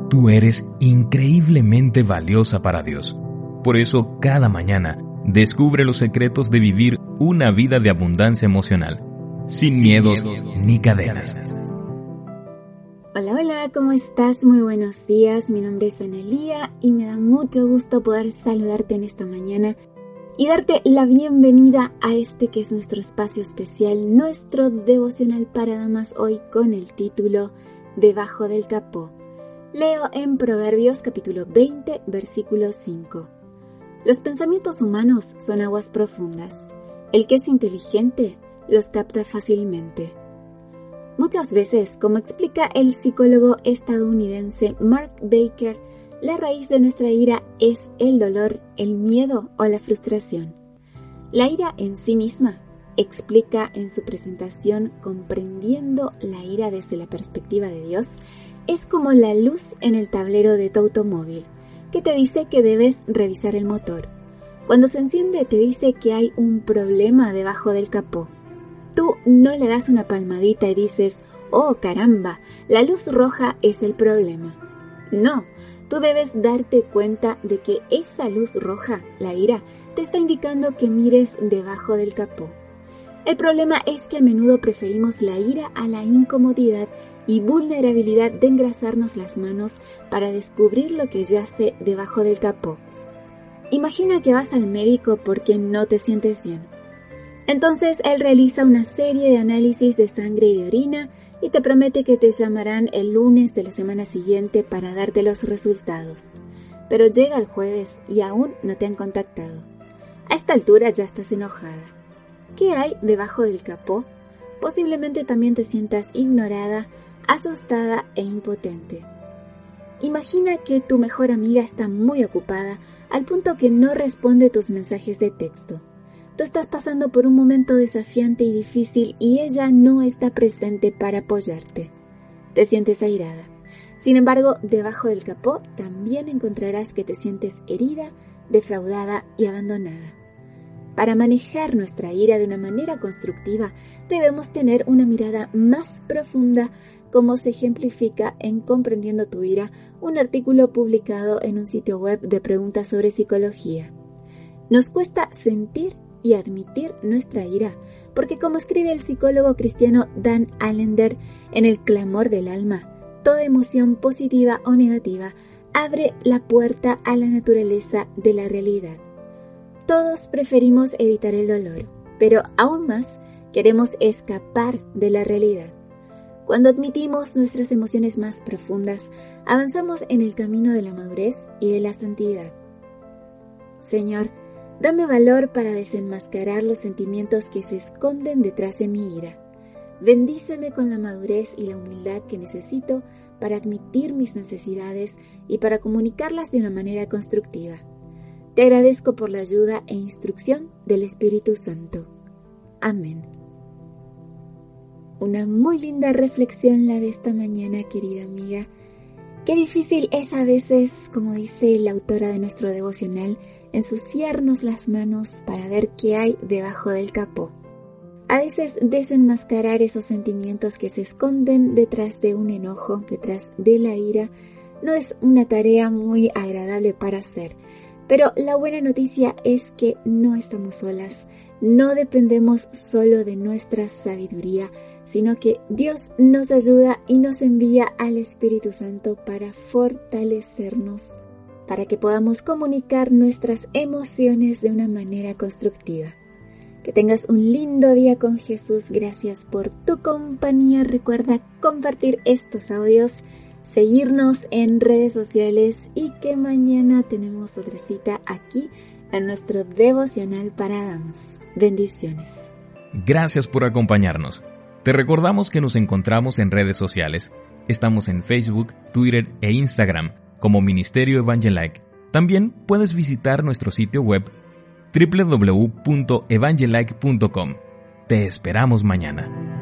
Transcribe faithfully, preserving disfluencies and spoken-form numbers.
Tú eres increíblemente valiosa para Dios. Por eso, cada mañana, descubre los secretos de vivir una vida de abundancia emocional, sin, sin miedos, miedos ni cadenas. Hola, hola, ¿cómo estás? Muy buenos días, mi nombre es Analía y me da mucho gusto poder saludarte en esta mañana y darte la bienvenida a este que es nuestro espacio especial, nuestro devocional para damas, hoy con el título Debajo del capó. Leo en Proverbios capítulo veinte, versículo cinco. Los pensamientos humanos son aguas profundas. El que es inteligente los capta fácilmente. Muchas veces, como explica el psicólogo estadounidense Mark Baker, la raíz de nuestra ira es el dolor, el miedo o la frustración. La ira en sí misma, explica en su presentación Comprendiendo la ira desde la perspectiva de Dios, es como la luz en el tablero de tu automóvil, que te dice que debes revisar el motor. Cuando se enciende te dice que hay un problema debajo del capó. Tú no le das una palmadita y dices, oh caramba, la luz roja es el problema. No, tú debes darte cuenta de que esa luz roja, la ira, te está indicando que mires debajo del capó. El problema es que a menudo preferimos la ira a la incomodidad y vulnerabilidad de engrasarnos las manos para descubrir lo que yace debajo del capó. Imagina que vas al médico porque no te sientes bien. Entonces él realiza una serie de análisis de sangre y de orina y te promete que te llamarán el lunes de la semana siguiente para darte los resultados. Pero llega el jueves y aún no te han contactado. A esta altura ya estás enojada. ¿Qué hay debajo del capó? Posiblemente también te sientas ignorada, asustada e impotente. Imagina que tu mejor amiga está muy ocupada al punto que no responde tus mensajes de texto. Tú estás pasando por un momento desafiante y difícil y ella no está presente para apoyarte. Te sientes airada. Sin embargo, debajo del capó también encontrarás que te sientes herida, defraudada y abandonada. Para manejar nuestra ira de una manera constructiva, debemos tener una mirada más profunda, como se ejemplifica en Comprendiendo tu ira, un artículo publicado en un sitio web de preguntas sobre psicología. Nos cuesta sentir y admitir nuestra ira, porque como escribe el psicólogo cristiano Dan Allender en El clamor del alma, toda emoción positiva o negativa abre la puerta a la naturaleza de la realidad. Todos preferimos evitar el dolor, pero aún más queremos escapar de la realidad. Cuando admitimos nuestras emociones más profundas, avanzamos en el camino de la madurez y de la santidad. Señor, dame valor para desenmascarar los sentimientos que se esconden detrás de mi ira. Bendíceme con la madurez y la humildad que necesito para admitir mis necesidades y para comunicarlas de una manera constructiva. Te agradezco por la ayuda e instrucción del Espíritu Santo. Amén. Una muy linda reflexión la de esta mañana, querida amiga. Qué difícil es a veces, como dice la autora de nuestro devocional, ensuciarnos las manos para ver qué hay debajo del capó. A veces desenmascarar esos sentimientos que se esconden detrás de un enojo, detrás de la ira, no es una tarea muy agradable para hacer. Pero la buena noticia es que no estamos solas, no dependemos solo de nuestra sabiduría, sino que Dios nos ayuda y nos envía al Espíritu Santo para fortalecernos, para que podamos comunicar nuestras emociones de una manera constructiva. Que tengas un lindo día con Jesús. Gracias por tu compañía. Recuerda compartir estos audios, seguirnos en redes sociales y que mañana tenemos otra cita aquí en nuestro devocional para damas. Bendiciones. Gracias por acompañarnos. Te recordamos que nos encontramos en redes sociales. Estamos en Facebook, Twitter e Instagram como Ministerio Evangelike. También puedes visitar nuestro sitio web doble u doble u doble u punto evangelike punto com. Te esperamos mañana.